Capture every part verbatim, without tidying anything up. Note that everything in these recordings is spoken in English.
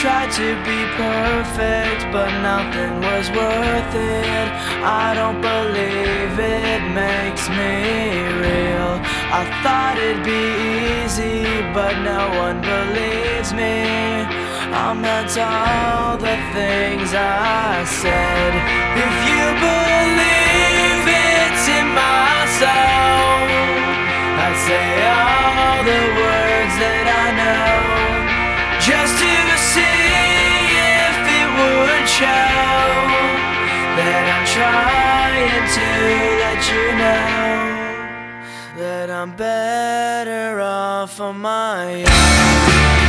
tried to be perfect, but nothing was worth it. I don't believe it makes me real. I thought it'd be easy, but no one believes me. I meant all the things I said. If you believe it's in my soul, I'd say all the words that I know, just to see if it would show that I'm trying to let you know that I'm better off on my own.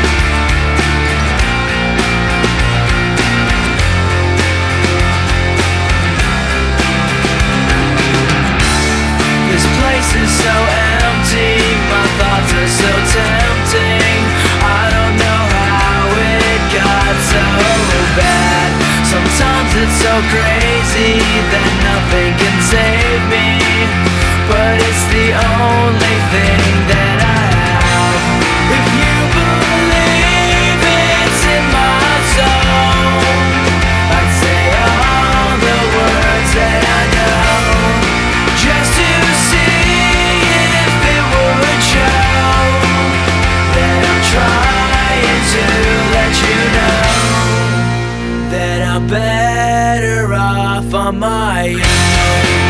This place is so empty, my thoughts are so tempting. I don't know how it got so bad. Sometimes it's so crazy that nothing can save me, but it's the only thing that I have. If you believe it's in my soul, I'd say all the words that I know, just to see if it would show that I'm trying to let you know that I'm better off on my own.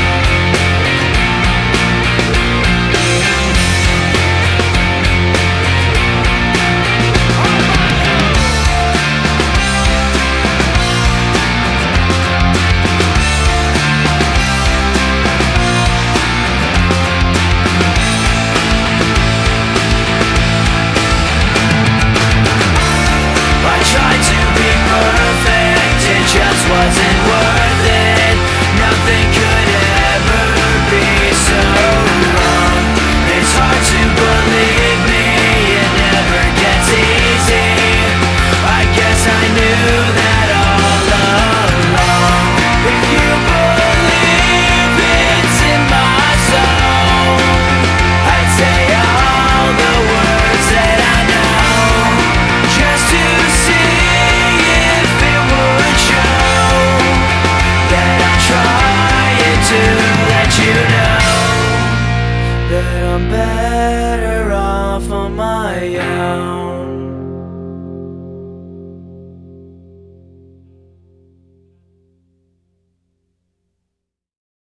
Wasn't worth it. Nothing could ever be so wrong. It's hard to believe me, it never gets easy. I guess I knew that all along. If you believe it's in my soul, I'd say all the words that I know, just to see if it would show that I'm trying to let you know that I'm better.